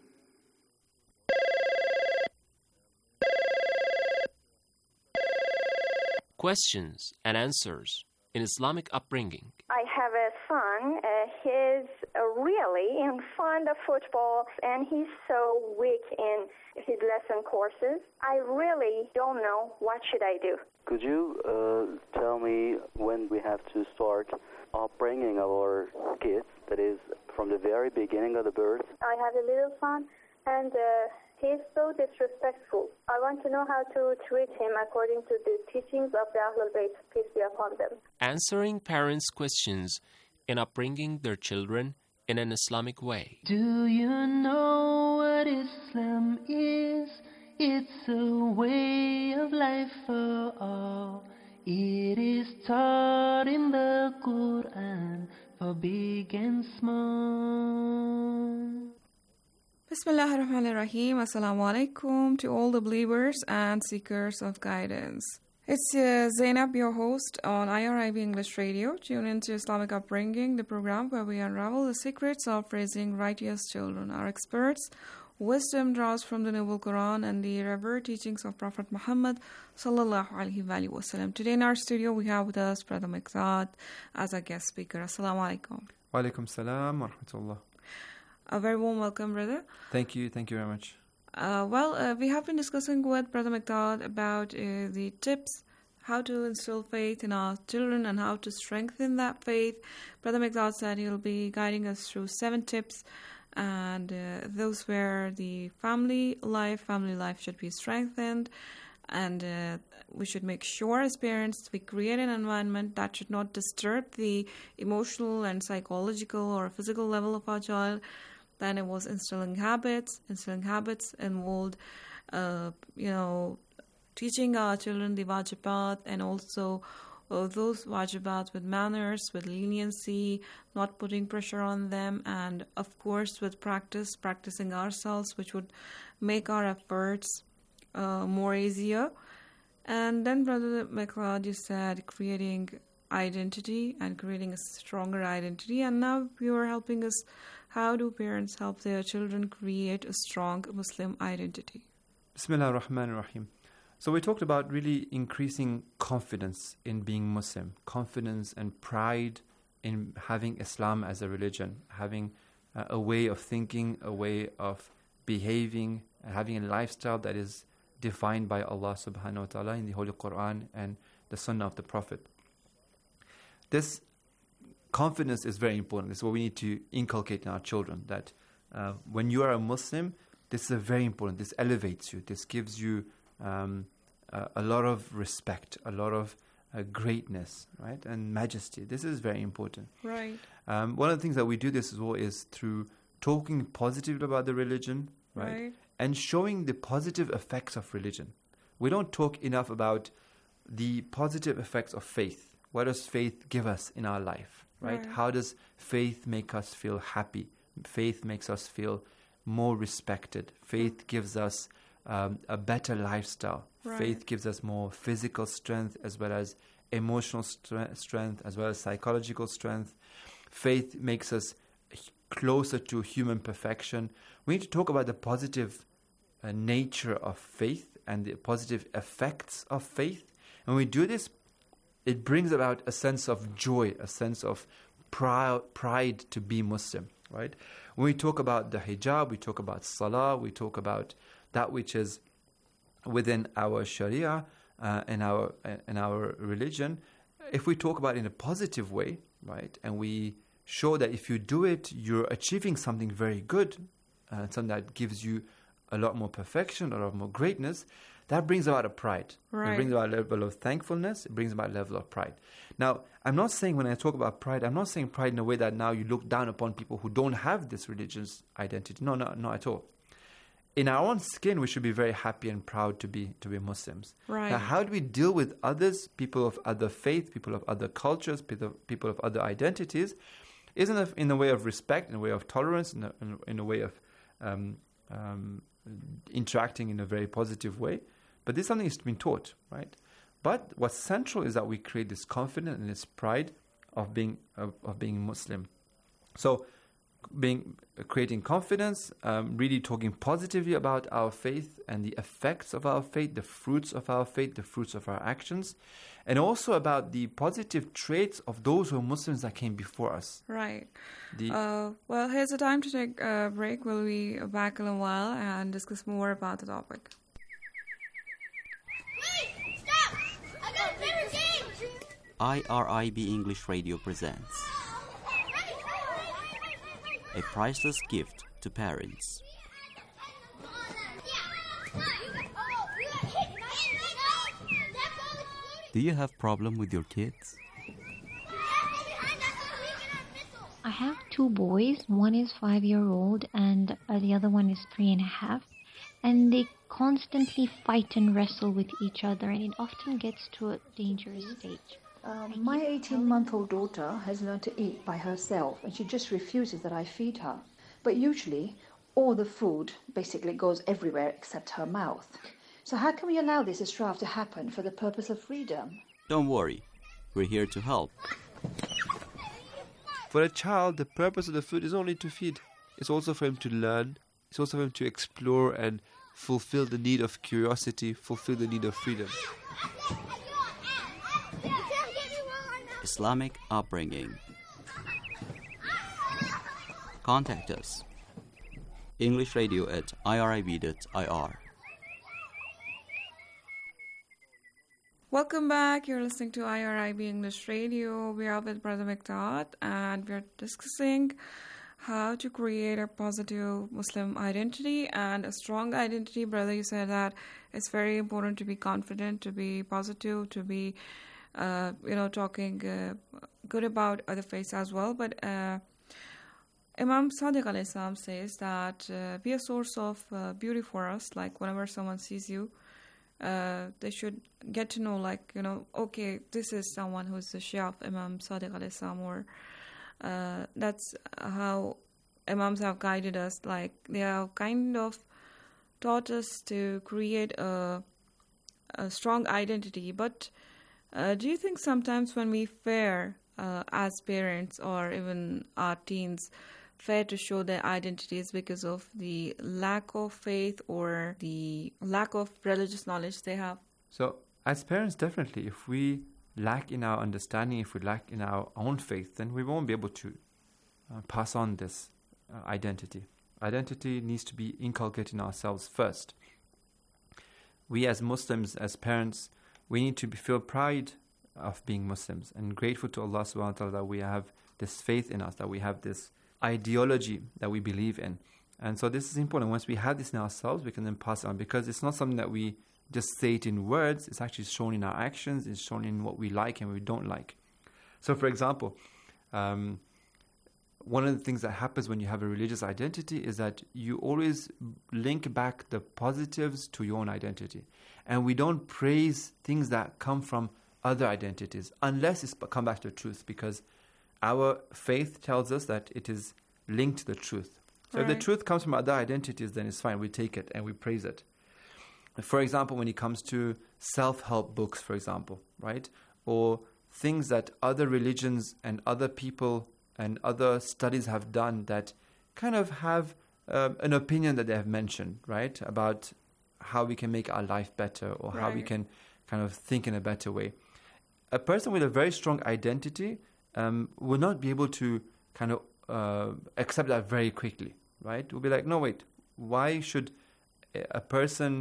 Questions and answers in Islamic upbringing. I have a son. Uh, he's uh, really in fond of football, and he's so weak in his lesson courses. I really don't know what should I do. Could you uh, tell me when we have to start upbringing our kids, that is, from the very beginning of the birth? I have a little son, and uh, he's so disrespectful. I want to know how to treat him according to the teachings of the Ahlul Bayt, peace be upon them. Answering parents' questions in upbringing their children in an Islamic way. Do you know what Islam is? It's a way of life for all. It is taught in the Quran for big and small. Bismillah ar-Rahman ar-Rahim. Assalamu alaikum to all the believers and seekers of guidance. It's uh, Zainab, your host on I R I B English Radio. Tune into Islamic Upbringing, the program where we unravel the secrets of raising righteous children. Our experts' wisdom draws from the Noble Quran and the revered teachings of Prophet Muhammad sallallahu alaihi wasallam. Today in our studio we have with us Brother Miqdad as a guest speaker. Assalamu alaikum. Wa alaikum salam wa rahmatullah. A very warm welcome, brother. Thank you. Thank you very much. Uh, well, uh, we have been discussing with Brother Miqdad about uh, the tips, how to instill faith in our children and how to strengthen that faith. Brother Miqdad said he'll be guiding us through seven tips, and uh, those where the family life, family life should be strengthened, and uh, we should make sure as parents we create an environment that should not disturb the emotional and psychological or physical level of our child. Then it was instilling habits. Instilling habits involved, uh, you know, teaching our children the wajibat and also uh, those wajibat with manners, with leniency, not putting pressure on them, and of course with practice, practicing ourselves, which would make our efforts uh, more easier. And then, Brother Miqdad, you said creating identity and creating a stronger identity, and now you are helping us. How do parents help their children create a strong Muslim identity? Bismillah ar-Rahman ar-Rahim. So we talked about really increasing confidence in being Muslim, confidence and pride in having Islam as a religion, having uh, a way of thinking, a way of behaving, having a lifestyle that is defined by Allah subhanahu wa ta'ala in the Holy Quran and the Sunnah of the Prophet. This confidence is very important. This is what we need to inculcate in our children, that uh, when you are a Muslim, this is very important. This elevates you. This gives you um, a, a lot of respect, a lot of uh, greatness, right, and majesty. This is very important. Right. Um, one of the things that we do this as well is through talking positively about the religion, right, Right. and showing the positive effects of religion. We don't talk enough about the positive effects of faith. What does faith give us in our life? Right? Right. How does faith make us feel happy? Faith makes us feel more respected. Faith gives us um, a better lifestyle. Right. Faith gives us more physical strength as well as emotional stre- strength as well as psychological strength. Faith makes us closer to human perfection. We need to talk about the positive uh, nature of faith and the positive effects of faith. And when we do this, it brings about a sense of joy, a sense of pride, pride to be Muslim, right? When we talk about the hijab, we talk about salah, we talk about that which is within our Sharia uh, and our and our religion, if we talk about it in a positive way, right, and we show that if you do it, you're achieving something very good, uh, something that gives you a lot more perfection, a lot more greatness, that brings about a pride. Right. It brings about a level of thankfulness. It brings about a level of pride. Now, I'm not saying when I talk about pride, I'm not saying pride in a way that now you look down upon people who don't have this religious identity. No, no, not at all. In our own skin, we should be very happy and proud to be to be Muslims. Right. Now, how do we deal with others, people of other faith, people of other cultures, people, people of other identities? Isn't it in a way of respect, in a way of tolerance, in a, in a, in a way of um, um, interacting in a very positive way? But this is something that's been taught, right? But what's central is that we create this confidence and this pride of being of, of being Muslim. So, being creating confidence, um, really talking positively about our faith and the effects of our faith, the fruits of our faith, the fruits of our actions, and also about the positive traits of those who are Muslims that came before us. Right. The uh, well, here's the time to take a break. We'll be back in a while and discuss more about the topic. Wait! Stop! I got a better game! I R I B English Radio presents a priceless gift to parents. Do you have problem with your kids? I have two boys. One is five year old and uh, the other one is three and a half. And they constantly fight and wrestle with each other, and it often gets to a dangerous stage. Um, my eighteen-month-old daughter has learned to eat by herself, and she just refuses that I feed her. But usually, all the food basically goes everywhere except her mouth. So how can we allow this strife to happen for the purpose of freedom? Don't worry, we're here to help. For a child, the purpose of the food is only to feed. It's also for him to learn. It's also for him to explore and fulfill the need of curiosity, fulfill the need of freedom. Islamic upbringing. Contact us. English Radio at I R I B dot I R. Welcome back. You're listening to I R I B English Radio. We are with Brother Miqdad, and we're discussing how to create a positive Muslim identity and a strong identity. Brother, you said that it's very important to be confident, to be positive, to be, uh, you know, talking uh, good about other faiths as well. But uh, Imam Sadiq alayhi salam says that uh, be a source of uh, beauty for us. Like whenever someone sees you, uh, they should get to know, like, you know, okay, this is someone who's the Shia of Imam Sadiq alayhi salam, or Uh, that's how Imams have guided us. Like they have kind of taught us to create a, a strong identity. But uh, do you think sometimes when we fear uh, as parents or even our teens fear to show their identities because of the lack of faith or the lack of religious knowledge they have? So as parents, definitely, if we lack in our understanding, if we lack in our own faith, then we won't be able to uh, pass on this uh, identity. Identity needs to be inculcated in ourselves first. We as Muslims, as parents, we need to be, feel pride of being Muslims and grateful to Allah subhanahu wa ta'ala that we have this faith in us, that we have this ideology that we believe in. And so this is important. Once we have this in ourselves, we can then pass it on, because it's not something that we just say it in words. It's actually shown in our actions. It's shown in what we like and what we don't like. So, for example, um, one of the things that happens when you have a religious identity is that you always link back the positives to your own identity. And we don't praise things that come from other identities unless it's come back to the truth, because our faith tells us that it is linked to the truth. So right. If the truth comes from other identities, then it's fine. We take it and we praise it. For example, when it comes to self-help books, for example, right? Or things that other religions and other people and other studies have done that kind of have uh, an opinion that they have mentioned, right? About how we can make our life better, or right. how we can kind of think in a better way. A person with a very strong identity um, will not be able to kind of uh, accept that very quickly, right? We'll be like, no, wait, why should a person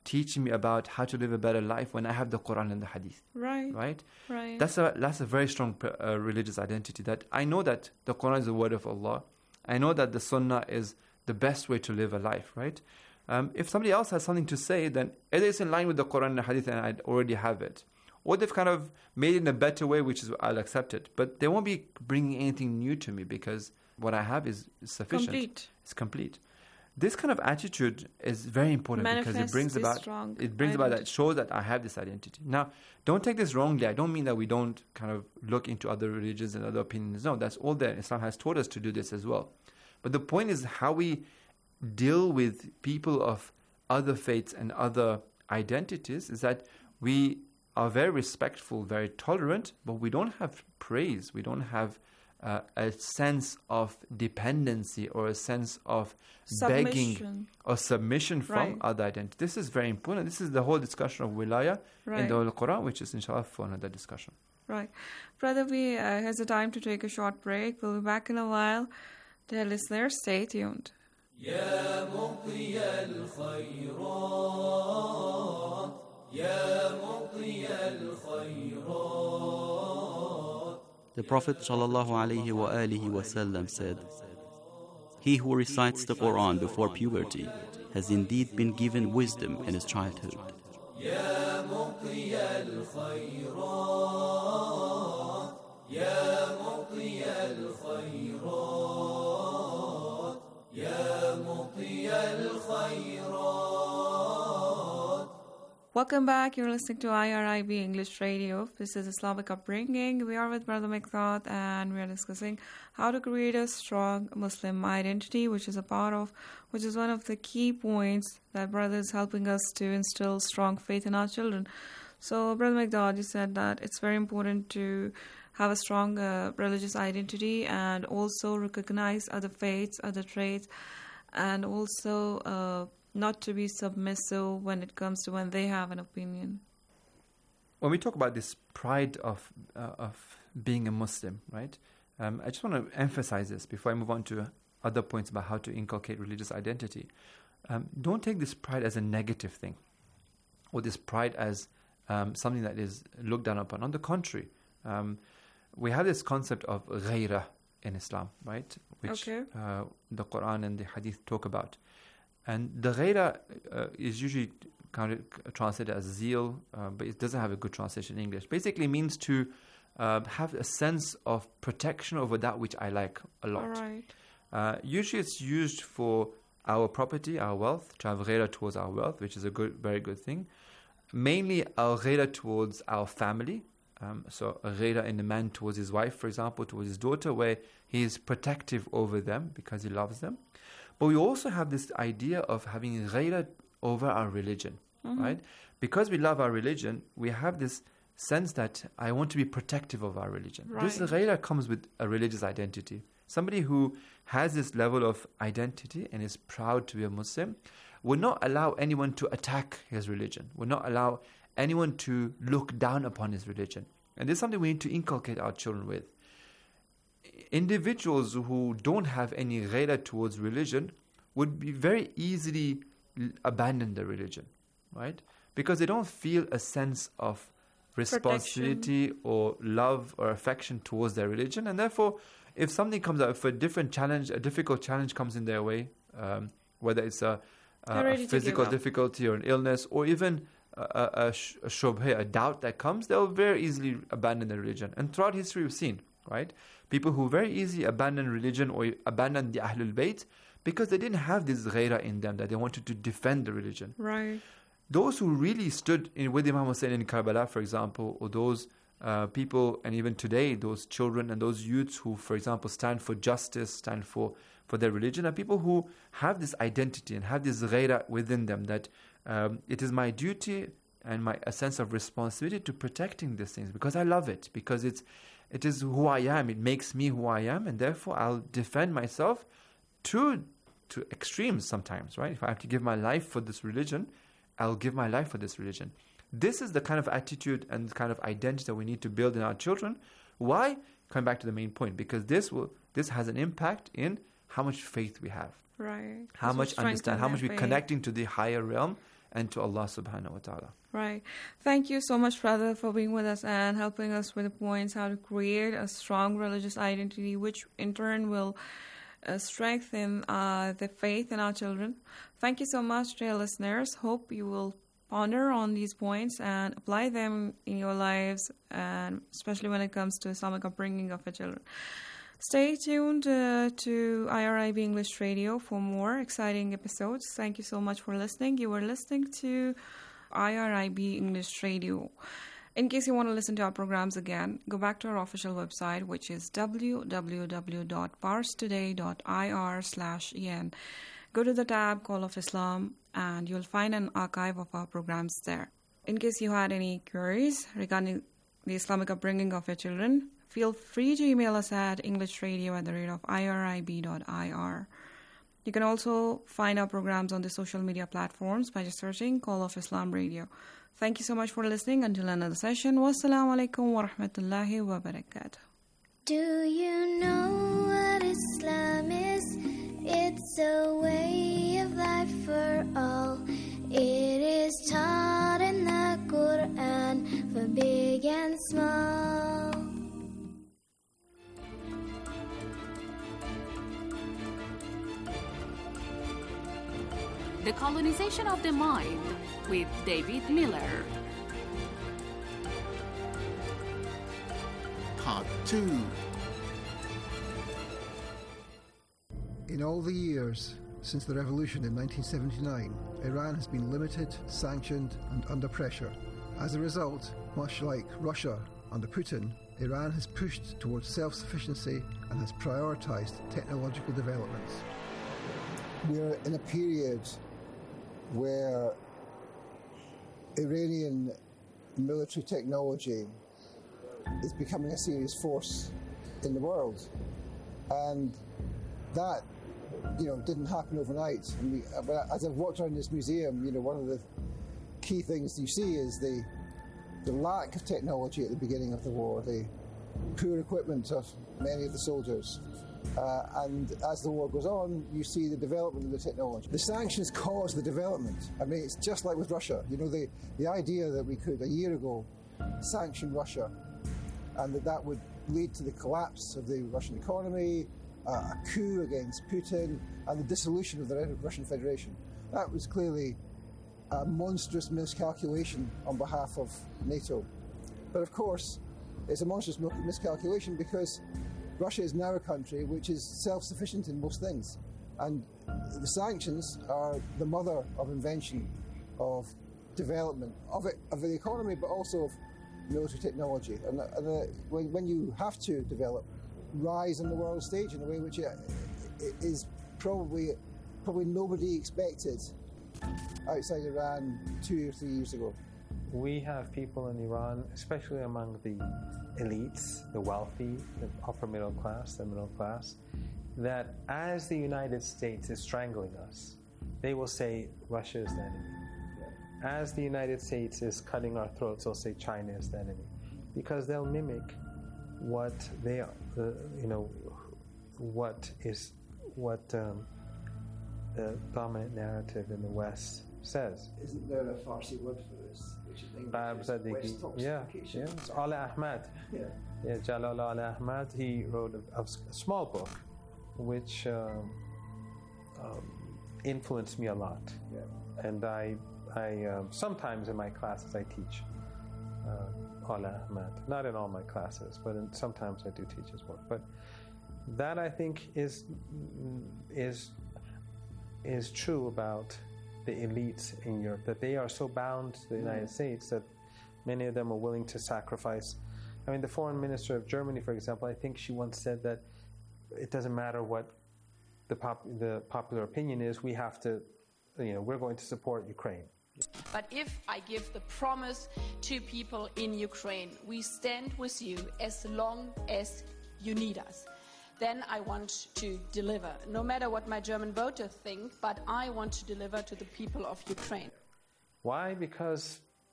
teaching me about how to live a better life when I have the Quran and the Hadith. Right. Right? Right. That's a, that's a very strong uh, religious identity, that I know that the Quran is the word of Allah. I know that the Sunnah is the best way to live a life, right? Um, if somebody else has something to say, then either it's in line with the Quran and the Hadith and I already have it, or they've kind of made it in a better way, which is I'll accept it. But they won't be bringing anything new to me because what I have is, is sufficient. Complete. It's complete. This kind of attitude is very important Manifest because it brings this about strong it brings about that identity. shows that I have this identity. Now, don't take this wrongly. I don't mean that we don't kind of look into other religions and other opinions. No, that's all there. Islam has taught us to do this as well. But the point is how we deal with people of other faiths and other identities is that we are very respectful, very tolerant, but we don't have praise. We don't have uh, a sense of dependency or a sense of begging Submission. or submission from Right. other identities. This is very important. This is the whole discussion of wilaya in Right. the Holy Quran, which is inshallah for another discussion. Right. Brother, we uh, has the time to take a short break. We'll be back in a while. Dear listeners, stay tuned. يا مطي الخيرات يا مطي الخيرات. The Prophet ﷺ said, "He who recites the Quran before puberty has indeed been given wisdom in his childhood." يا مطي الخيرات يا مطي الخيرات يا مطي الخيرات. Welcome back. You're listening to I R I B English Radio. This is Islamic Upbringing. We are with Brother Mikdad and we are discussing how to create a strong Muslim identity, which is a part of, which is one of the key points that Brother is helping us to instill strong faith in our children. So, Brother Mikdad, you said that it's very important to have a strong uh, religious identity and also recognize other faiths, other traits, and also uh, not to be submissive when it comes to when they have an opinion. When we talk about this pride of uh, of being a Muslim, right? Um, I just want to emphasize this before I move on to other points about how to inculcate religious identity. Um, don't take this pride as a negative thing, or this pride as um, something that is looked down upon. On the contrary, um, we have this concept of ghairah in Islam, right? Which Okay. uh, the Quran and the Hadith talk about. And the ghairah uh, is usually kind of translated as zeal, uh, but it doesn't have a good translation in English. Basically means to uh, have a sense of protection over that which I like a lot. All right. Uh, usually it's used for our property, our wealth, to have ghairah towards our wealth, which is a good, very good thing. Mainly our ghairah towards our family. Um, so a ghairah in the man towards his wife, for example, towards his daughter, where he is protective over them because he loves them. But we also have this idea of having ghairah over our religion, Mhm. right? Because we love our religion, we have this sense that I want to be protective of our religion. This Right. ghairah comes with a religious identity. Somebody who has this level of identity and is proud to be a Muslim will not allow anyone to attack his religion, will not allow anyone to look down upon his religion. And this is something we need to inculcate our children with. Individuals who don't have any ghairah towards religion would be very easily l- abandon their religion, right? Because they don't feel a sense of responsibility or love or affection towards their religion, and therefore if something comes up, if a different challenge, a difficult challenge comes in their way, um, whether it's a, They're a, a ready to physical give up. difficulty or an illness, or even a, a, a, sh- a shubha, a doubt that comes, they'll very easily abandon their religion. And throughout history we've seen, right, people who very easily abandon religion or abandon the Ahlul Bayt because they didn't have this ghairah in them, that they wanted to defend the religion. Right. Those who really stood in with Imam Hussein in Karbala, for example, or those uh, people, and even today, those children and those youths who, for example, stand for justice, stand for, for their religion, are people who have this identity and have this ghairah within them, that um, it is my duty and my a sense of responsibility to protecting these things because I love it, because it's it is who I am, it makes me who I am, and therefore I'll defend myself to to extremes sometimes, right? If I have to give my life for this religion, I'll give my life for this religion. This is the kind of attitude and kind of identity that we need to build in our children. Why? Coming back to the main point, because this will this has an impact in how much faith we have, Right. how This will much understand, strengthen how their much we're faith. connecting to the higher realm, and to Allah subhanahu wa ta'ala. Right. Thank you so much, brother, for being with us and helping us with the points how to create a strong religious identity, which in turn will uh, strengthen uh, the faith in our children. Thank you so much, dear listeners. Hope you will ponder on these points and apply them in your lives, and especially when it comes to Islamic upbringing of your children. Stay tuned uh, to I R I B English Radio for more exciting episodes. Thank you so much for listening. You were listening to I R I B English Radio. In case you want to listen to our programs again, go back to our official website, which is w w w dot pars today dot i r slash e n. Go to the tab Call of Islam and you'll find an archive of our programs there. In case you had any queries regarding the Islamic upbringing of your children, feel free to email us at englishradio at the rate of irib dot i r. You can also find our programs on the social media platforms by just searching Call of Islam Radio. Thank you so much for listening. Until another session, wassalamu alaikum wa rahmatullahi wa barakatuh. Do you know what Islam is? It's a way of life for all. It is taught in the Quran for big and small. The Colonization of the Mind with David Miller. Part two. In all the years since the revolution in nineteen seventy-nine, Iran has been limited, sanctioned and under pressure. As a result, much like Russia under Putin, Iran has pushed towards self-sufficiency and has prioritized technological developments. We're in a period where Iranian military technology is becoming a serious force in the world, and that, you know, didn't happen overnight. And we, as I've walked around this museum, you know, one of the key things you see is the the lack of technology at the beginning of the war, the poor equipment of many of the soldiers. Uh, and as the war goes on, you see the development of the technology. The sanctions cause the development. I mean, it's just like with Russia. You know, the, the idea that we could, a year ago, sanction Russia and that that would lead to the collapse of the Russian economy, uh, a coup against Putin, and the dissolution of the Russian Federation. That was clearly a monstrous miscalculation on behalf of NATO. But of course, it's a monstrous miscalculation because Russia is now a country which is self-sufficient in most things. And the sanctions are the mother of invention, of development, of, it, of the economy, but also of military technology. And, and uh, when, when you have to develop, rise on the world stage in a way which it, it is probably, probably nobody expected outside Iran two or three years ago. We have people in Iran, especially among the elites, the wealthy, the upper middle class, the middle class, that as the United States is strangling us, they will say Russia is the enemy. As the United States is cutting our throats, they'll say China is the enemy, because they'll mimic what they are, uh, you know, what is what um, the dominant narrative in the West says. Isn't there a Farsi word for this? Yeah, yeah, it's Ala Ahmad. Yeah. Yeah, Jalal Ala Ahmad, he wrote a, a small book which um, um, influenced me a lot. Yeah. And I, I um, sometimes in my classes I teach uh, Ala Ahmad. Not in all my classes, but in, sometimes I do teach his work. But that I think is is is true about the elites in Europe, that they are so bound to the United States that many of them are willing to sacrifice. I mean, the foreign minister of Germany, for example, I think she once said that it doesn't matter what the pop, the popular opinion is, we have to, you know, we're going to support Ukraine. But if I give the promise to people in Ukraine, we stand with you as long as you need us, then I want to deliver, no matter what my German voters think, but I want to deliver to the people of Ukraine. Why? Because